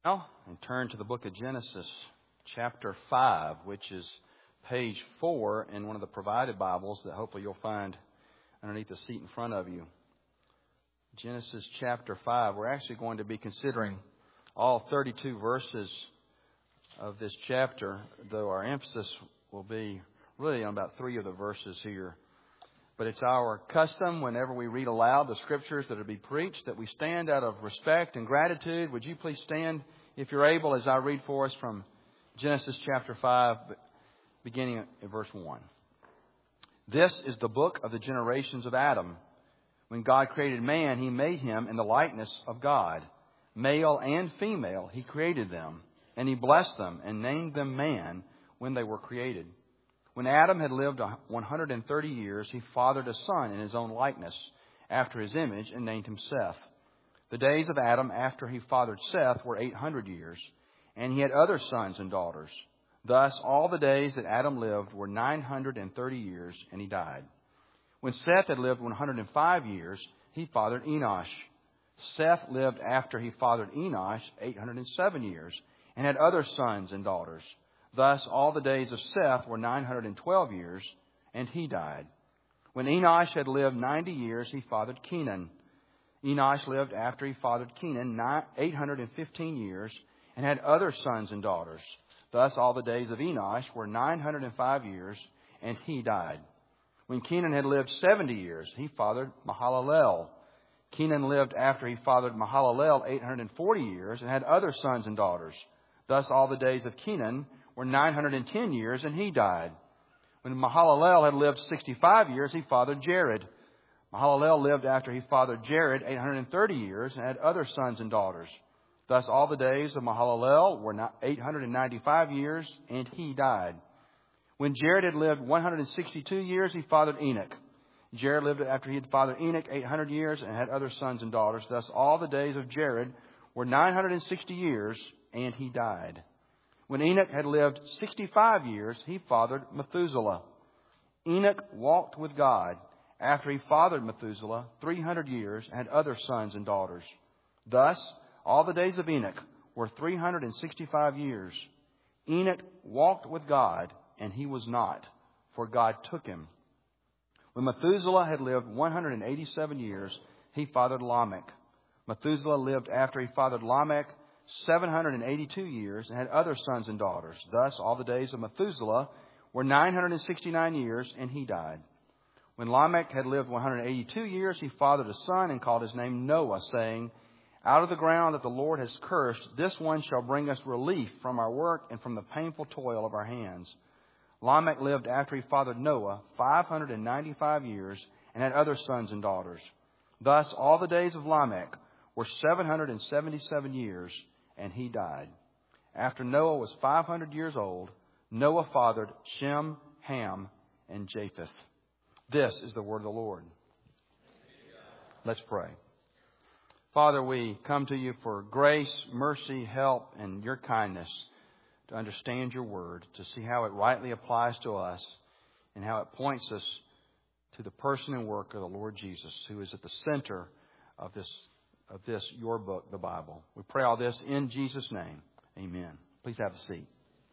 Now, and turn to the book of Genesis, chapter 5, which is page 4 in one of the provided Bibles that hopefully you'll find underneath the seat in front of you. Genesis chapter 5. We're actually going to be considering all 32 verses of this chapter, though our emphasis will be really on about 3 of the verses here. But it's our custom whenever we read aloud the scriptures that are to be preached that we stand out of respect and gratitude. Would you please stand, if you're able, as I read for us from Genesis chapter 5, beginning at verse 1. This is the book of the generations of Adam. When God created man, He made him in the likeness of God. Male and female, He created them. And He blessed them and named them man when they were created. When Adam had lived 130 years, he fathered a son in his own likeness, after his image, and named him Seth. The days of Adam after he fathered Seth were 800 years, and he had other sons and daughters. Thus, all the days that Adam lived were 930 years, and he died. When Seth had lived 105 years, he fathered Enosh. Seth lived after he fathered Enosh 807 years, and had other sons and daughters. Thus, all the days of Seth were 912 years, and he died. When Enosh had lived 90 years, he fathered Kenan. Enosh lived after he fathered Kenan 815 years, and had other sons and daughters. Thus, all the days of Enosh were 905 years, and he died. When Kenan had lived 70 years, he fathered Mahalalel. Kenan lived after he fathered Mahalalel 840 years, and had other sons and daughters. Thus, all the days of Kenan were 910 years, and he died. When Mahalalel had lived 65 years, he fathered Jared. Mahalalel lived after he fathered Jared 830 years, and had other sons and daughters. Thus, all the days of Mahalalel were 895 years, and he died. When Jared had lived 162 years, he fathered Enoch. Jared lived after he had fathered Enoch 800 years, and had other sons and daughters. Thus, all the days of Jared were 960 years, and he died. When Enoch had lived 65 years, he fathered Methuselah. Enoch walked with God after he fathered Methuselah 300 years, and had other sons and daughters. Thus, all the days of Enoch were 365 years. Enoch walked with God, and he was not, for God took him. When Methuselah had lived 187 years, he fathered Lamech. Methuselah lived after he fathered Lamech 782 years, and had other sons and daughters. Thus, all the days of Methuselah were 969 years, and he died. When Lamech had lived 182 years, he fathered a son, and called his name Noah, saying, Out of the ground that the Lord has cursed, this one shall bring us relief from our work and from the painful toil of our hands. Lamech lived after he fathered Noah 595 years, and had other sons and daughters. Thus, all the days of Lamech were 777 years, and he died. After Noah was 500 years old, Noah fathered Shem, Ham, and Japheth. This is the word of the Lord. Let's pray. Father, we come to you for grace, mercy, help, and your kindness to understand your word, to see how it rightly applies to us, and how it points us to the person and work of the Lord Jesus, who is at the center of this, your book, the Bible. We pray all this in Jesus' name. Amen. Please have a seat.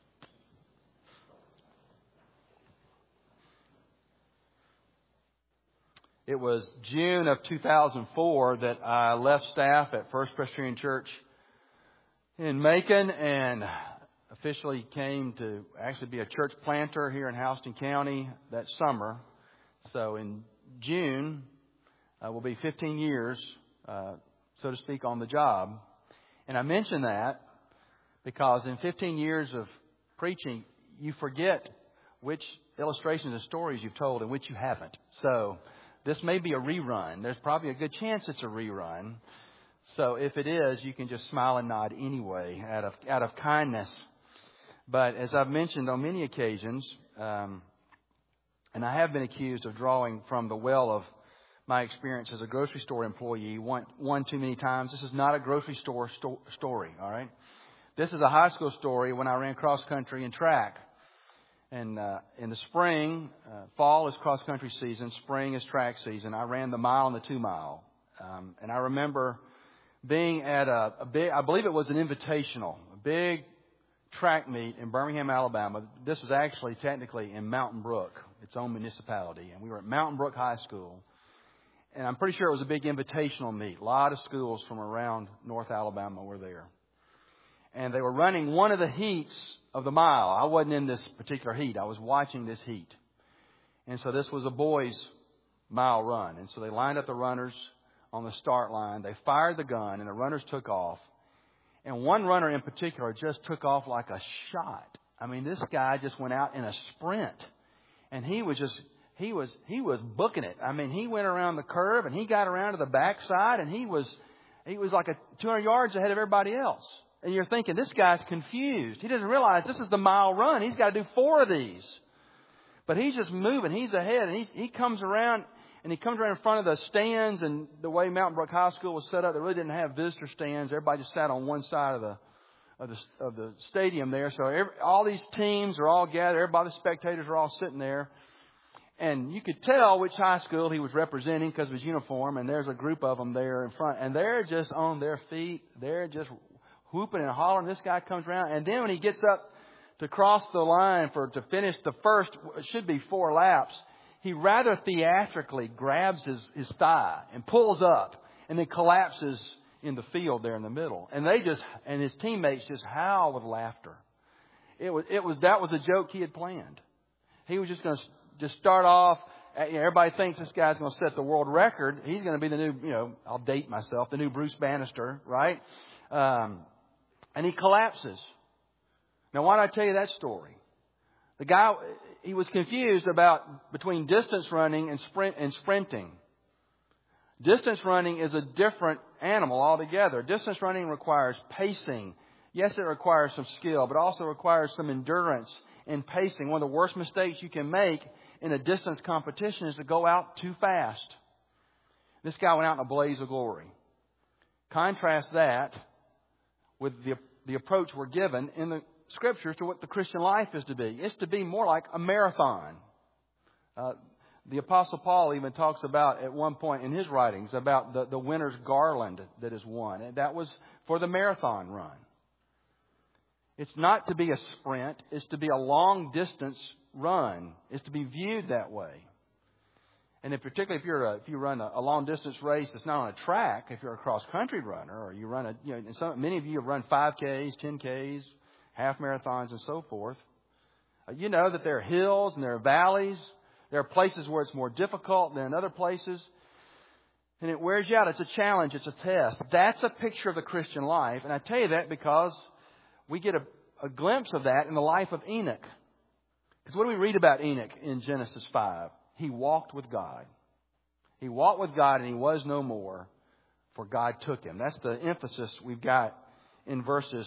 It was June of 2004 that I left staff at First Presbyterian Church in Macon and officially came to actually be a church planter here in Houston County that summer. So in June, will be 15 years, so to speak, on the job. And I mention that because in 15 years of preaching, you forget which illustrations and stories you've told and which you haven't. So this may be a rerun. There's probably a good chance it's a rerun. So if it is, you can just smile and nod anyway out of kindness. But as I've mentioned on many occasions, and I have been accused of drawing from the well of my experience as a grocery store employee one too many times. This is not a grocery store story, all right? This is a high school story when I ran cross country and track. And in the spring, fall is cross country season, spring is track season. I ran the mile and the 2 mile. And I remember being at a big, I believe it was an invitational, a big track meet in Birmingham, Alabama. This was actually technically in Mountain Brook, its own municipality. And we were at Mountain Brook High School. And I'm pretty sure it was a big invitational meet. A lot of schools from around North Alabama were there. And they were running one of the heats of the mile. I wasn't in this particular heat. I was watching this heat. And so this was a boys' mile run. And so they lined up the runners on the start line. They fired the gun and the runners took off. And one runner in particular just took off like a shot. I mean, this guy just went out in a sprint. And he was booking it. I mean, he went around the curve and he got around to the backside and he was like 200 yards ahead of everybody else. And you're thinking, this guy's confused. He doesn't realize this is the mile run. He's got to do 4 of these. But he's just moving. He's ahead. And he comes around in front of the stands. And the way Mountain Brook High School was set up, they really didn't have visitor stands. Everybody just sat on one side of the stadium there. So all these teams are all gathered. Everybody, the spectators are all sitting there. And you could tell which high school he was representing because of his uniform. And there's a group of them there in front. And they're just on their feet. They're just whooping and hollering. This guy comes around. And then when he gets up to cross the line to finish the first, it should be 4 laps, he rather theatrically grabs his thigh and pulls up and then collapses in the field there in the middle. And his teammates just howl with laughter. That was a joke he had planned. He was just going to just start off. Everybody thinks this guy's going to set the world record. He's going to be the new, I'll date myself, the new Bruce Bannister, right? And he collapses. Now, why did I tell you that story? The guy, he was confused between distance running and sprinting. Distance running is a different animal altogether. Distance running requires pacing. Yes, it requires some skill, but also requires some endurance and pacing. One of the worst mistakes you can make in a distance competition is to go out too fast. This guy went out in a blaze of glory. Contrast that with the approach we're given in the Scriptures to what the Christian life is to be. It's to be more like a marathon. The Apostle Paul even talks about at one point in his writings about the winner's garland that is won. And that was for the marathon run. It's not to be a sprint. It's to be a long distance run. It's to be viewed that way. And particularly if you run a long distance race that's not on a track, if you're a cross country runner, or you run many of you have run 5Ks, 10Ks, half marathons, and so forth. You know that there are hills and there are valleys. There are places where it's more difficult than other places. And it wears you out. It's a challenge. It's a test. That's a picture of the Christian life. And I tell you that because we get a glimpse of that in the life of Enoch. Because what do we read about Enoch in Genesis 5? He walked with God. He walked with God and he was no more, for God took him. That's the emphasis we've got in verses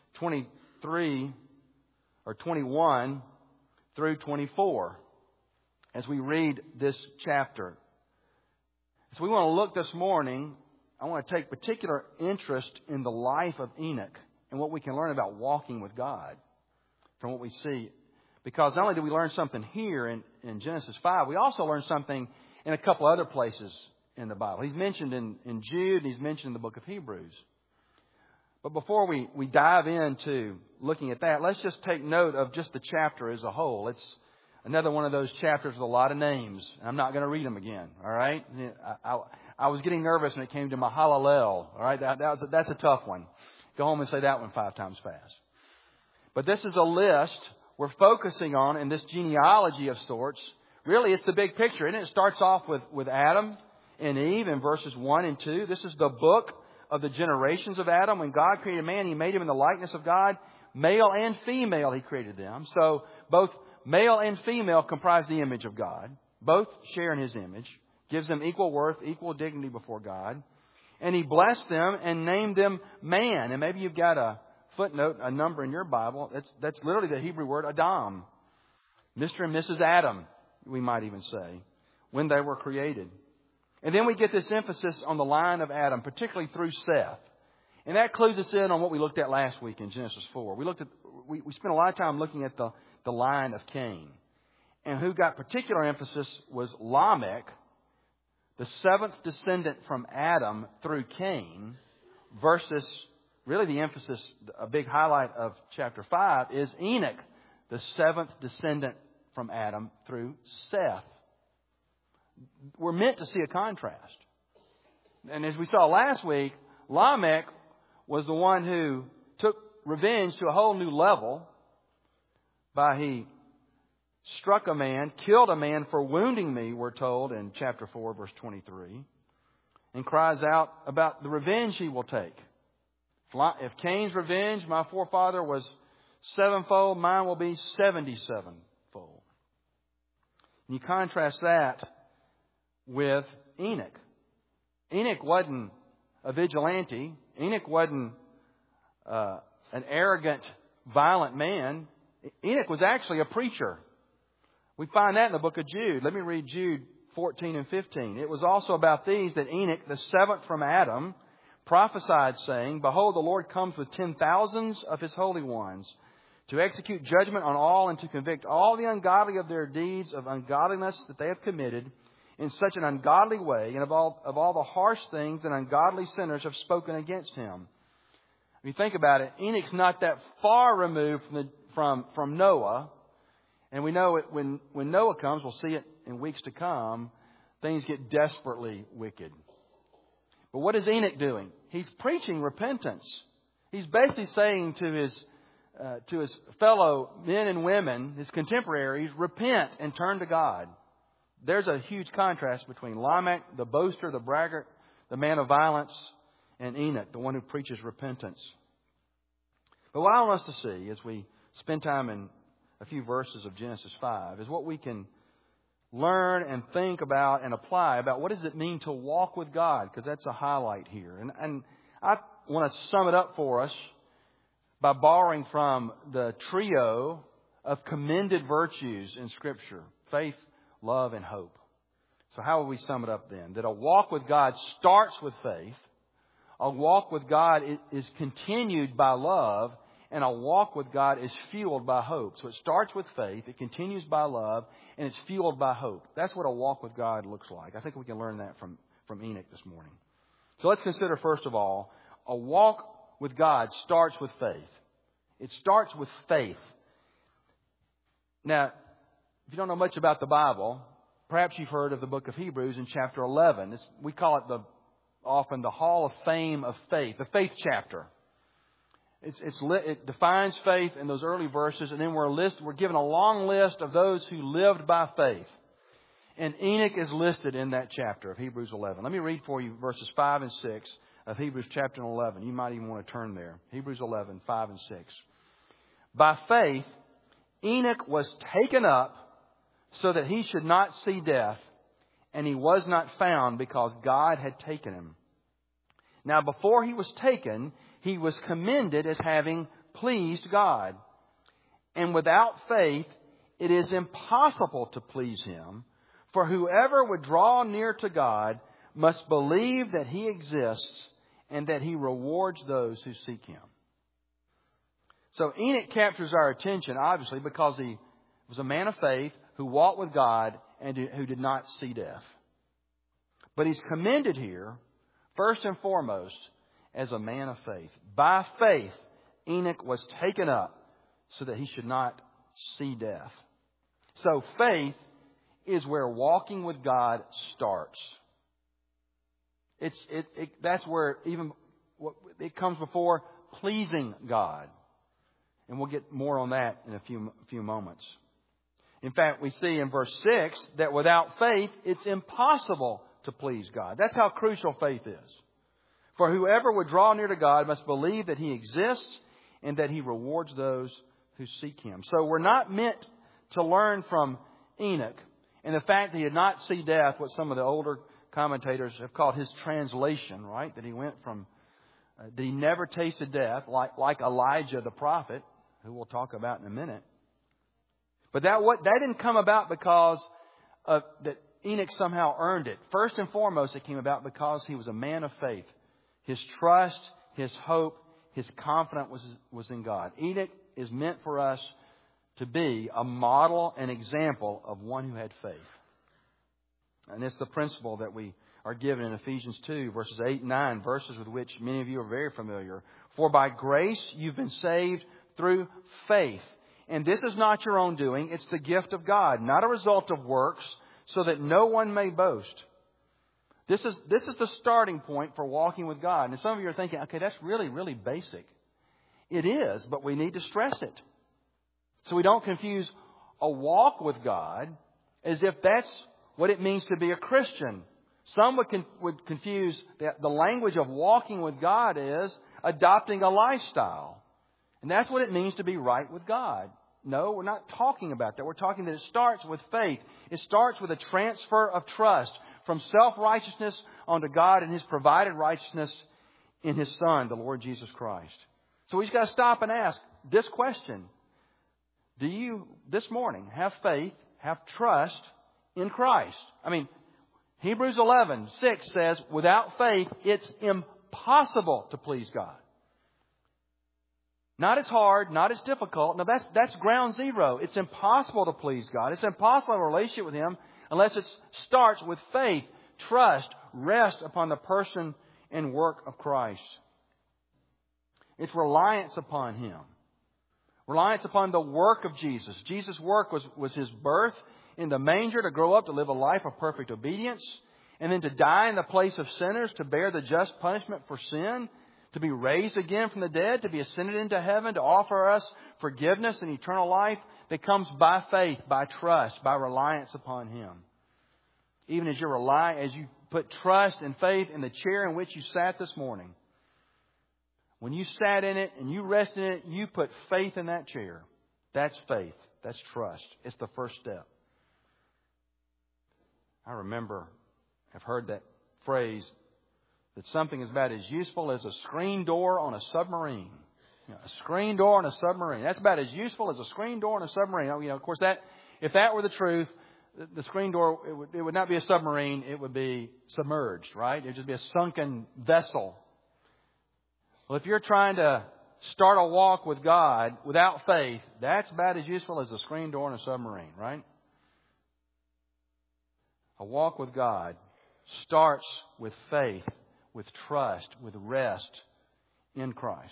23 or 21 through 24 as we read this chapter. So we want to look this morning. I want to take particular interest in the life of Enoch and what we can learn about walking with God from what we see. Because not only do we learn something here in Genesis 5, we also learn something in a couple other places in the Bible. He's mentioned in Jude and he's mentioned in the book of Hebrews. But before we dive into looking at that, let's just take note of just the chapter as a whole. It's another one of those chapters with a lot of names. I'm not going to read them again. All right. I was getting nervous when it came to Mahalalel. All right. That's a tough one. Go home and say that one 5 times fast. But this is a list we're focusing on in this genealogy of sorts. Really, it's the big picture. And it starts off with Adam and Eve in verses 1 and 2. This is the book of the generations of Adam. When God created man, He made him in the likeness of God. Male and female, He created them. So both male and female comprise the image of God. Both share in His image. Gives them equal worth, equal dignity before God. And He blessed them and named them man. And maybe you've got a footnote, a number in your Bible. That's literally the Hebrew word Adam. Mr. and Mrs. Adam, we might even say, when they were created. And then we get this emphasis on the line of Adam, particularly through Seth. And that clues us in on what we looked at last week in Genesis 4. We spent a lot of time looking at the line of Cain. And who got particular emphasis was Lamech, the 7th descendant from Adam through Cain, versus, really the emphasis, a big highlight of chapter 5 is Enoch, the seventh descendant from Adam through Seth. We're meant to see a contrast. And as we saw last week, Lamech was the one who took revenge to a whole new level by he struck a man, killed a man for wounding me, we're told in chapter 4, verse 23, and cries out about the revenge he will take. If Cain's revenge, my forefather, was sevenfold, mine will be 77-fold. And you contrast that with Enoch. Enoch wasn't a vigilante. Enoch wasn't an arrogant, violent man. Enoch was actually a preacher. We find that in the book of Jude. Let me read Jude 14 and 15. It was also about these that Enoch, the seventh from Adam, prophesied, saying, Behold, the Lord comes with 10,000s of His holy ones, to execute judgment on all and to convict all the ungodly of their deeds of ungodliness that they have committed in such an ungodly way, and of all the harsh things that ungodly sinners have spoken against Him. If you think about it, Enoch's not that far removed from Noah. And we know it when Noah comes, we'll see it in weeks to come, things get desperately wicked. But what is Enoch doing? He's preaching repentance. He's basically saying to his fellow men and women, his contemporaries, repent and turn to God. There's a huge contrast between Lamech, the boaster, the braggart, the man of violence, and Enoch, the one who preaches repentance. But what I want us to see as we spend time in a few verses of Genesis 5 is what we can learn and think about and apply about what does it mean to walk with God, because that's a highlight here. And I want to sum it up for us by borrowing from the trio of commended virtues in Scripture: faith, love, and hope. So how will we sum it up then? That a walk with God starts with faith, a walk with God is continued by love, and a walk with God is fueled by hope. So it starts with faith, it continues by love, and it's fueled by hope. That's what a walk with God looks like. I think we can learn that from Enoch this morning. So let's consider, first of all, a walk with God starts with faith. It starts with faith. Now, if you don't know much about the Bible, perhaps you've heard of the book of Hebrews in chapter 11. We call it often the Hall of Fame of Faith, the faith chapter. It defines faith in those early verses, and then we're given a long list of those who lived by faith. And Enoch is listed in that chapter of Hebrews 11. Let me read for you verses 5 and 6 of Hebrews chapter 11. You might even want to turn there. Hebrews 11, 5 and 6. By faith, Enoch was taken up so that he should not see death, and he was not found because God had taken him. Now, before he was taken, he was commended as having pleased God. And without faith, it is impossible to please Him. For whoever would draw near to God must believe that He exists and that He rewards those who seek Him. So Enoch captures our attention, obviously, because he was a man of faith who walked with God and who did not see death. But he's commended here, first and foremost, as a man of faith. By faith, Enoch was taken up so that he should not see death. So faith is where walking with God starts. That's where it comes before pleasing God. And we'll get more on that in a few moments. In fact, we see in verse 6 that without faith, it's impossible to please God. That's how crucial faith is. For whoever would draw near to God must believe that He exists and that He rewards those who seek Him. So we're not meant to learn from Enoch and the fact that he did not see death, what some of the older commentators have called his translation, right? That he went from, that he never tasted death, like Elijah the prophet, who we'll talk about in a minute. But that didn't come about because that Enoch somehow earned it. First and foremost, it came about because he was a man of faith. His trust, his hope, his confidence was in God. Enoch is meant for us to be a model and example of one who had faith. And it's the principle that we are given in Ephesians 2, verses 8 and 9, verses with which many of you are very familiar. For by grace you've been saved through faith. And this is not your own doing. It's the gift of God, not a result of works, so that no one may boast. This is the starting point for walking with God. And some of you are thinking, okay, that's really, really basic. It is, but we need to stress it. So we don't confuse a walk with God as if that's what it means to be a Christian. Some would confuse that the language of walking with God is adopting a lifestyle. And that's what it means to be right with God. No, we're not talking about that. We're talking that it starts with faith. It starts with a transfer of trust from self-righteousness onto God and His provided righteousness in His Son, the Lord Jesus Christ. So we just got to stop and ask this question. Do you, this morning, have faith, have trust in Christ? I mean, Hebrews 11:6 says, without faith, it's impossible to please God. Not as hard, not as difficult. No, that's ground zero. It's impossible to please God. It's impossible to have a relationship with Him unless it starts with faith, trust, rest upon the person and work of Christ. It's reliance upon Him. Reliance upon the work of Jesus. Jesus' work was His birth in the manger to grow up, to live a life of perfect obedience, and then to die in the place of sinners, to bear the just punishment for sin, to be raised again from the dead, to be ascended into heaven, to offer us forgiveness and eternal life that comes by faith, by trust, by reliance upon Him. Even as you put trust and faith in the chair in which you sat this morning, when you sat in it and you rested in it, you put faith in that chair. That's faith. That's trust. It's the first step. I remember, I've heard that phrase, that something is about as useful as a screen door on a submarine. A screen door on a submarine. That's about as useful as a screen door on a submarine. Of course, if that were the truth, the screen door, it would not be a submarine. It would be submerged, right? It would just be a sunken vessel. Well, if you're trying to start a walk with God without faith, that's about as useful as a screen door on a submarine, right? A walk with God starts with faith, with trust, with rest in Christ.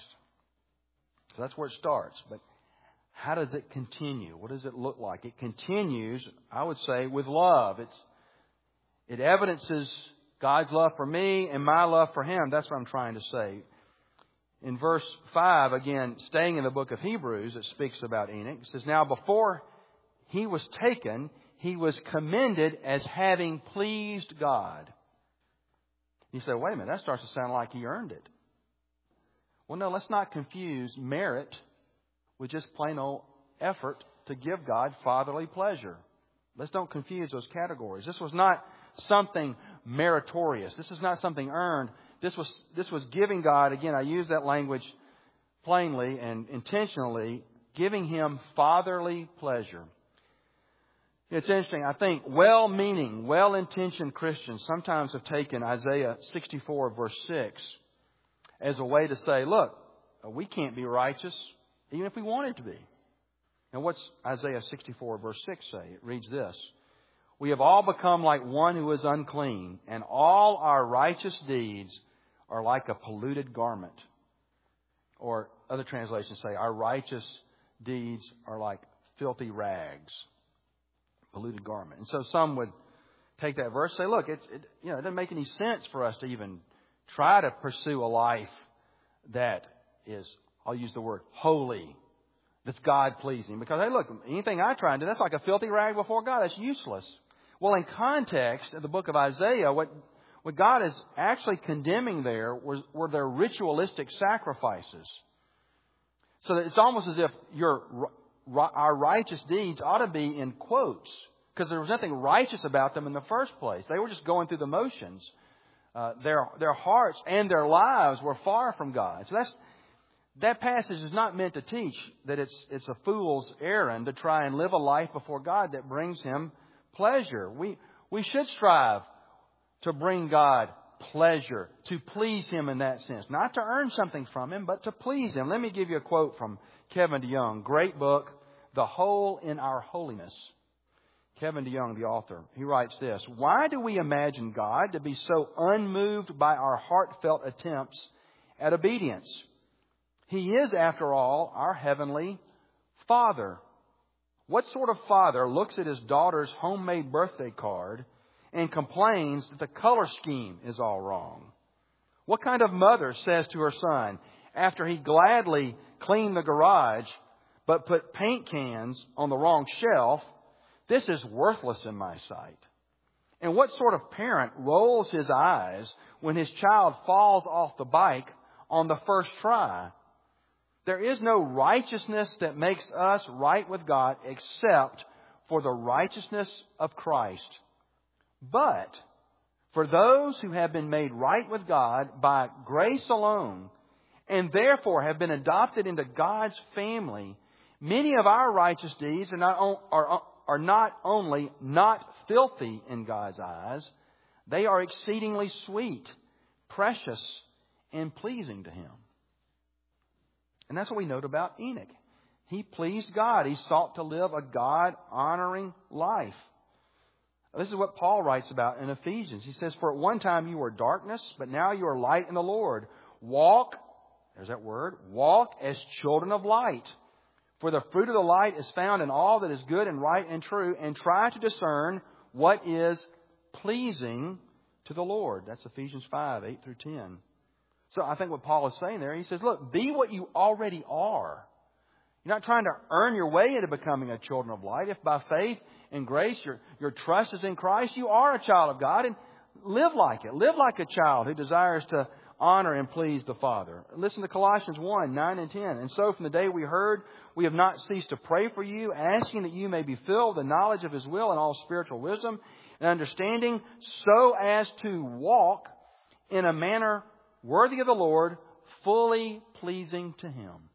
So that's where it starts. But how does it continue? What does it look like? It continues, I would say, with love. It evidences God's love for me and my love for Him. That's what I'm trying to say. In verse 5, again, staying in the book of Hebrews, it speaks about Enoch. It says, now before he was taken, he was commended as having pleased God. You say, wait a minute, that starts to sound like he earned it. Well, no, let's not confuse merit with just plain old effort to give God fatherly pleasure. Let's don't confuse those categories. This was not something meritorious. This is not something earned. This was giving God, again, I use that language plainly and intentionally, giving Him fatherly pleasure. It's interesting. I think well-meaning, well-intentioned Christians sometimes have taken Isaiah 64 verse 6 as a way to say, look, we can't be righteous even if we wanted to be. Now what's Isaiah 64 verse 6 say? It reads this. We have all become like one who is unclean, and all our righteous deeds are like a polluted garment. Or other translations say, our righteous deeds are like filthy rags. Polluted garment. And so some would take that verse and say, look, it doesn't make any sense for us to even try to pursue a life that is, I'll use the word, holy, that's God-pleasing. Because, hey, look, anything I try and do, that's like a filthy rag before God. That's useless. Well, in context of the book of Isaiah, what God is actually condemning there were their ritualistic sacrifices. So that it's almost as if our righteous deeds ought to be in quotes, because there was nothing righteous about them in the first place. They were just going through the motions. Their hearts and their lives were far from God. So that passage is not meant to teach that it's a fool's errand to try and live a life before God that brings Him pleasure. We should strive to bring God pleasure, to please Him in that sense. Not to earn something from Him, but to please Him. Let me give you a quote from Kevin DeYoung. Great book, The Hole in Our Holiness. Kevin DeYoung, the author, he writes this: "Why do we imagine God to be so unmoved by our heartfelt attempts at obedience? He is, after all, our heavenly Father. What sort of father looks at his daughter's homemade birthday card and complains that the color scheme is all wrong? What kind of mother says to her son, after he gladly cleaned the garage but put paint cans on the wrong shelf, 'This is worthless in my sight'? And what sort of parent rolls his eyes when his child falls off the bike on the first try? There is no righteousness that makes us right with God except for the righteousness of Christ. But for those who have been made right with God by grace alone, and therefore have been adopted into God's family, many of our righteous deeds are not only not filthy in God's eyes, they are exceedingly sweet, precious, and pleasing to Him." And that's what we note about Enoch. He pleased God. He sought to live a God-honoring life. This is what Paul writes about in Ephesians. He says, "For at one time you were darkness, but now you are light in the Lord. Walk," there's that word, "walk as children of light. For the fruit of the light is found in all that is good and right and true, and try to discern what is pleasing to the Lord." That's Ephesians 5, 8 through 10. So I think what Paul is saying there, he says, look, be what you already are. You're not trying to earn your way into becoming a children of light. If by faith and grace your trust is in Christ, you are a child of God, and live like it. Live like a child who desires to honor and please the Father. Listen to Colossians 1, 9 and 10. "And so from the day we heard, we have not ceased to pray for you, asking that you may be filled with the knowledge of His will and all spiritual wisdom and understanding, so as to walk in a manner worthy of the Lord, fully pleasing to Him."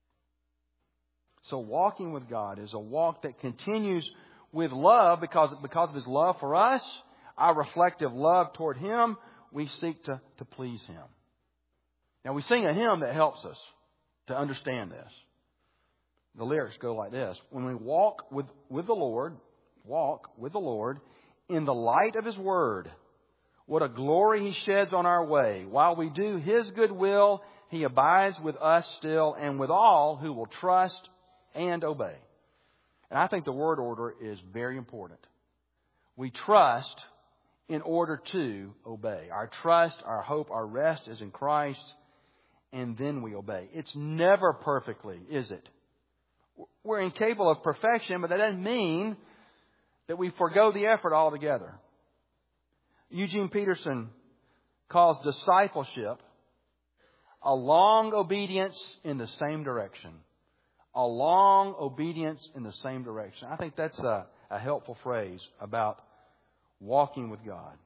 So walking with God is a walk that continues with love because of His love for us, our reflective love toward Him. We seek to please Him. Now we sing a hymn that helps us to understand this. The lyrics go like this: "When we walk with the Lord in the light of His Word, what a glory He sheds on our way. While we do His good will, He abides with us still, and with all who will trust and obey." And I think the word order is very important. We trust in order to obey. Our trust, our hope, our rest is in Christ, and then we obey. It's never perfectly, is it? We're incapable of perfection, but that doesn't mean that we forego the effort altogether. Eugene Peterson calls discipleship a long obedience in the same direction. A long obedience in the same direction. I think that's a helpful phrase about walking with God.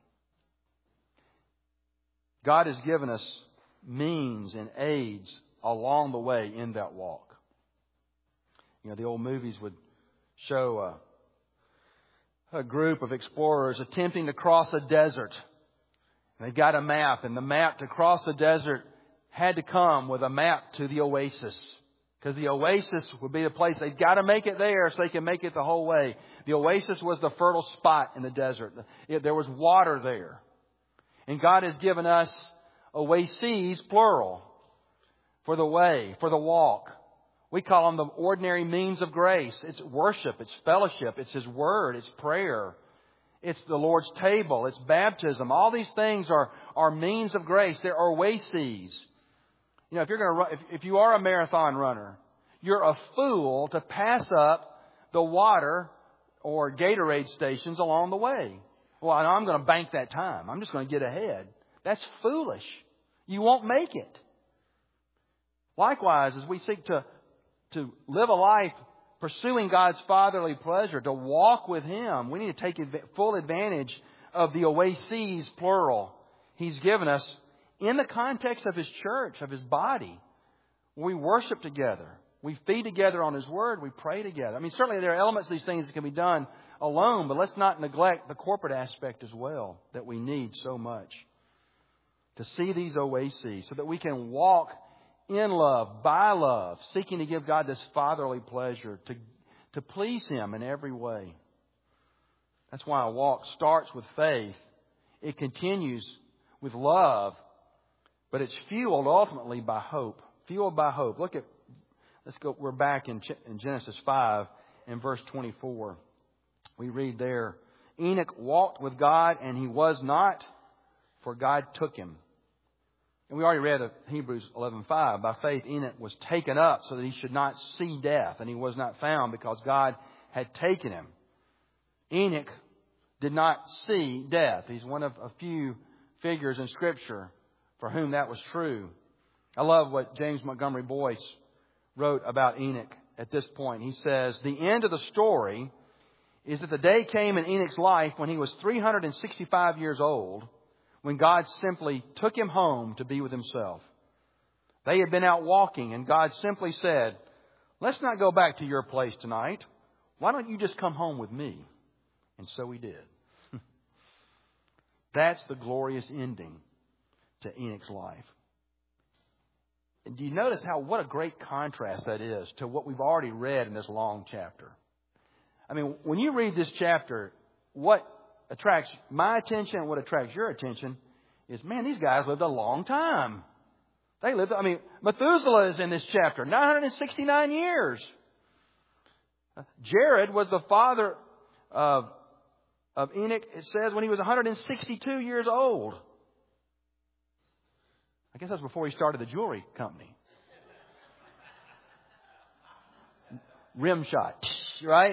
God has given us means and aids along the way in that walk. You know, the old movies would show a group of explorers attempting to cross a desert. They've got a map, and the map to cross the desert had to come with a map to the oasis. Because the oasis would be the place. They've got to make it there so they can make it the whole way. The oasis was the fertile spot in the desert. There was water there. And God has given us oases, plural, for the way, for the walk. We call them the ordinary means of grace. It's worship, it's fellowship, it's His Word, it's prayer, it's the Lord's table, it's baptism. All these things are means of grace. They're oases. You know, if you are a marathon runner, you're a fool to pass up the water or Gatorade stations along the way. Well, I'm going to bank that time. I'm just going to get ahead. That's foolish. You won't make it. Likewise, as we seek to live a life pursuing God's fatherly pleasure, to walk with Him, we need to take full advantage of the oases, plural, He's given us in the context of His church, of His body. We worship together. We feed together on His Word. We pray together. I mean, certainly there are elements of these things that can be done alone, but let's not neglect the corporate aspect as well that we need so much. To see these oases so that we can walk in love, by love, seeking to give God this fatherly pleasure, to please Him in every way. That's why a walk starts with faith. It continues with love, but it's fueled ultimately by hope. Fueled by hope. Let's go. We're back in Genesis 5 in verse 24. We read there, Enoch walked with God, and he was not, for God took him. And we already read of Hebrews 11:5. By faith, Enoch was taken up so that he should not see death, and he was not found because God had taken him. Enoch did not see death. He's one of a few figures in Scripture for whom that was true. I love what James Montgomery Boyce wrote about Enoch at this point. He says, the end of the story is that the day came in Enoch's life when he was 365 years old, when God simply took him home to be with Himself. They had been out walking, and God simply said, let's not go back to your place tonight. Why don't you just come home with me? And so he did. That's the glorious ending to Enoch's life. And do you notice what a great contrast that is to what we've already read in this long chapter? I mean, when you read this chapter, what attracts my attention and what attracts your attention is, man, these guys lived a long time. Methuselah is in this chapter, 969 years. Jared was the father of Enoch, it says, when he was 162 years old. I guess that's before he started the jewelry company. Rim shot, right?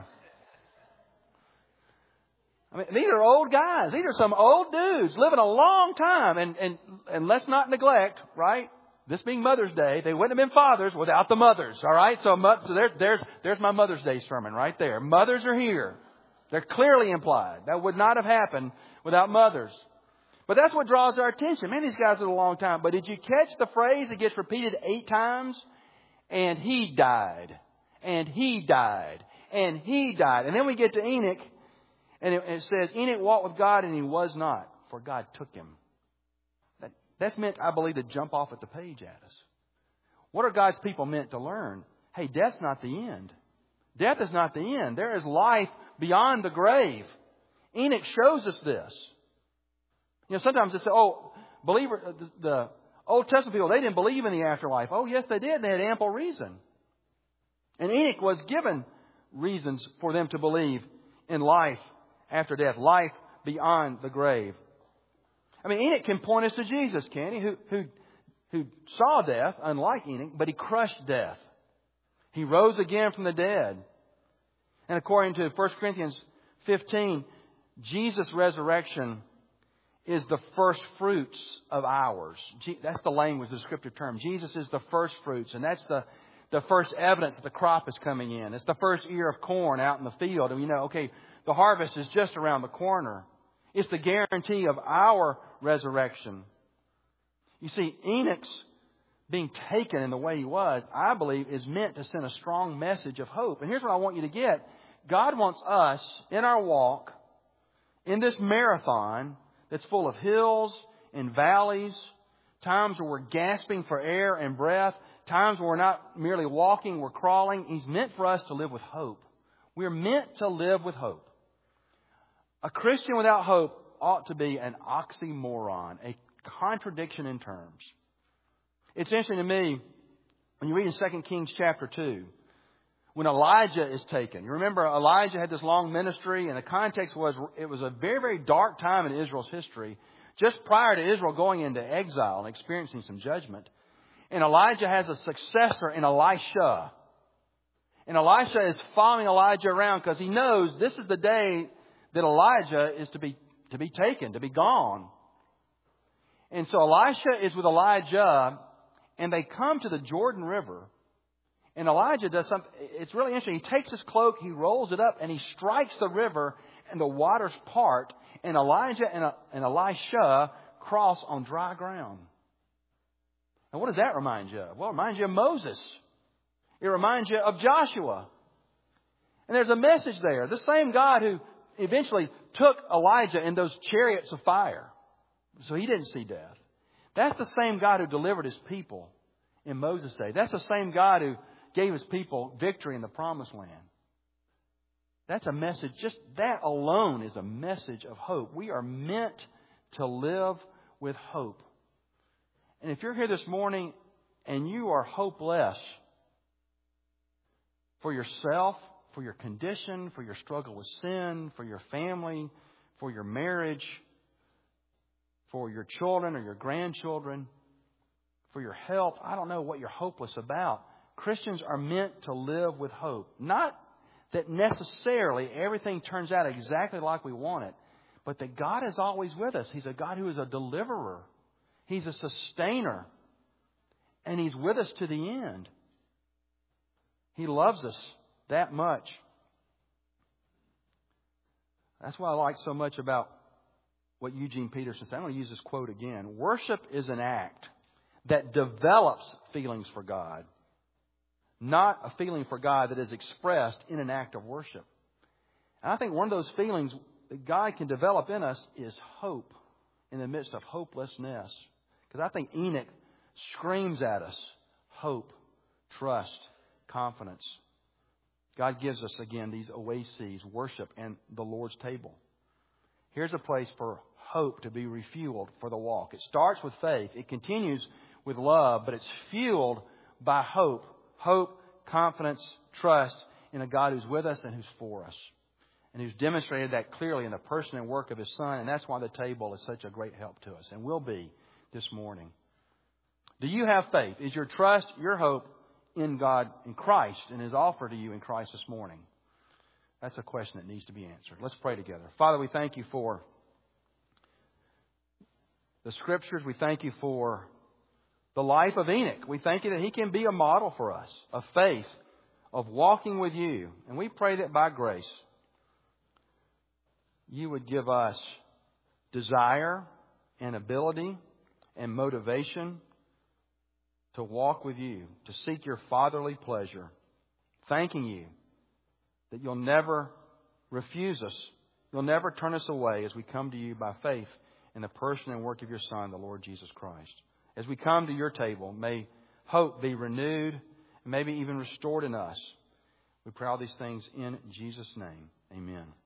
These are old guys. These are some old dudes living a long time. And let's not neglect, right? This being Mother's Day, they wouldn't have been fathers without the mothers, all right? So there's my Mother's Day sermon right there. Mothers are here. They're clearly implied. That would not have happened without mothers. But that's what draws our attention. Man, these guys are a long time. But did you catch the phrase that gets repeated 8 times? And he died. And he died. And he died. And then we get to Enoch. And it says, Enoch walked with God and he was not, for God took him. That's meant, I believe, to jump off at the page at us. What are God's people meant to learn? Hey, death's not the end. Death is not the end. There is life beyond the grave. Enoch shows us this. You know, sometimes they say, the Old Testament people, they didn't believe in the afterlife. Oh, yes, they did. They had ample reason. And Enoch was given reasons for them to believe in life after death, life beyond the grave. I mean, Enoch can point us to Jesus, can't he? Who saw death, unlike Enoch, but he crushed death. He rose again from the dead. And according to 1 Corinthians 15, Jesus' resurrection is the first fruits of ours. That's the language, the scripture term. Jesus is the first fruits, and that's the first evidence that the crop is coming in. It's the first ear of corn out in the field. And we know, the harvest is just around the corner. It's the guarantee of our resurrection. You see, Enoch's being taken in the way he was, I believe, is meant to send a strong message of hope. And here's what I want you to get. God wants us, in our walk, in this marathon that's full of hills and valleys, times where we're gasping for air and breath, times where we're not merely walking, we're crawling. He's meant for us to live with hope. We're meant to live with hope. A Christian without hope ought to be an oxymoron, a contradiction in terms. It's interesting to me, when you read in 2 Kings chapter 2, when Elijah is taken. You remember Elijah had this long ministry, and the context was it was a very, very dark time in Israel's history, just prior to Israel going into exile and experiencing some judgment. And Elijah has a successor in Elisha. And Elisha is following Elijah around because he knows this is the day that Elijah is to be taken, to be gone. And so Elisha is with Elijah, and they come to the Jordan River. And Elijah does something. It's really interesting. He takes his cloak, he rolls it up, and he strikes the river, and the waters part. And Elijah and Elisha cross on dry ground. And what does that remind you of? Well, it reminds you of Moses. It reminds you of Joshua. And there's a message there. The same God who eventually took Elijah in those chariots of fire, so he didn't see death. That's the same God who delivered His people in Moses' day. That's the same God who gave His people victory in the Promised Land. That's a message. Just that alone is a message of hope. We are meant to live with hope. And if you're here this morning and you are hopeless for yourself, for your condition, for your struggle with sin, for your family, for your marriage, for your children or your grandchildren, for your health, I don't know what you're hopeless about. Christians are meant to live with hope. Not that necessarily everything turns out exactly like we want it, but that God is always with us. He's a God who is a deliverer. He's a sustainer. And He's with us to the end. He loves us that much. That's what I like so much about what Eugene Peterson said. I'm going to use this quote again. Worship is an act that develops feelings for God, not a feeling for God that is expressed in an act of worship. And I think one of those feelings that God can develop in us is hope in the midst of hopelessness. Because I think Enoch screams at us hope, trust, confidence. God gives us, again, these oases, worship, and the Lord's table. Here's a place for hope to be refueled for the walk. It starts with faith. It continues with love, but it's fueled by hope. Hope, confidence, trust in a God who's with us and who's for us. And who's demonstrated that clearly in the person and work of His Son. And that's why the table is such a great help to us and will be this morning. Do you have faith? Is your trust, your hope in God, in Christ, and His offer to you in Christ this morning? That's a question that needs to be answered. Let's pray together. Father, we thank You for the Scriptures. We thank You for the life of Enoch. We thank You that he can be a model for us of faith, of walking with You. And we pray that by grace, You would give us desire and ability and motivation to walk with You, to seek Your fatherly pleasure, thanking You that You'll never refuse us. You'll never turn us away as we come to You by faith in the person and work of Your Son, the Lord Jesus Christ. As we come to Your table, may hope be renewed and maybe even restored in us. We pray all these things in Jesus' name. Amen.